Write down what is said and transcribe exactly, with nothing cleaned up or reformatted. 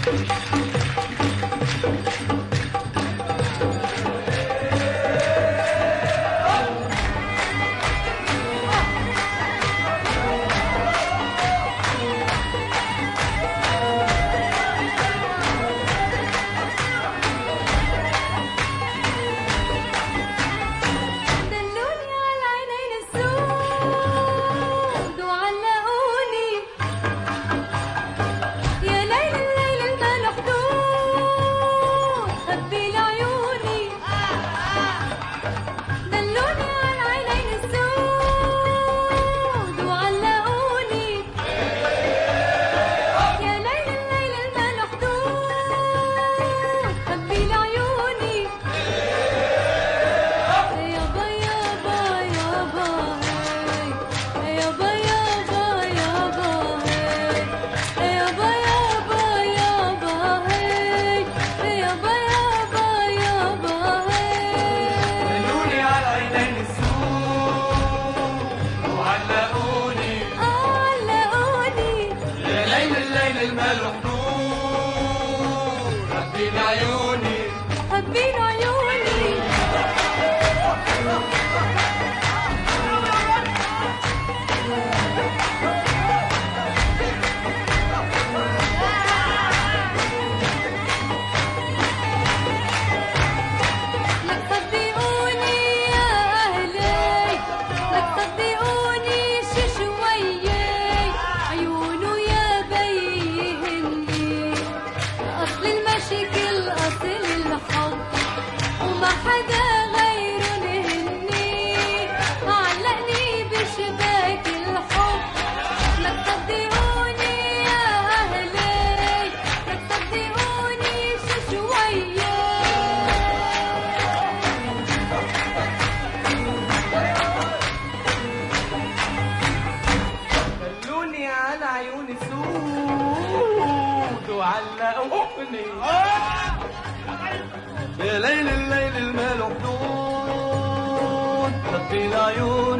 المال حدود حبين عيوني حبين عيوني لك صدقوني يا أهلي لك صدقوني شي شوية عيونه يا بيهني أصل المشاكل أصل الحب وما حدا غيره نهني علقني بشباك الحب لك صدقوني يا أهلي لك صدقوني شي شوية خلوني على عيوني سود وعلقوني يا ليل الليل المال حدود خبي العيون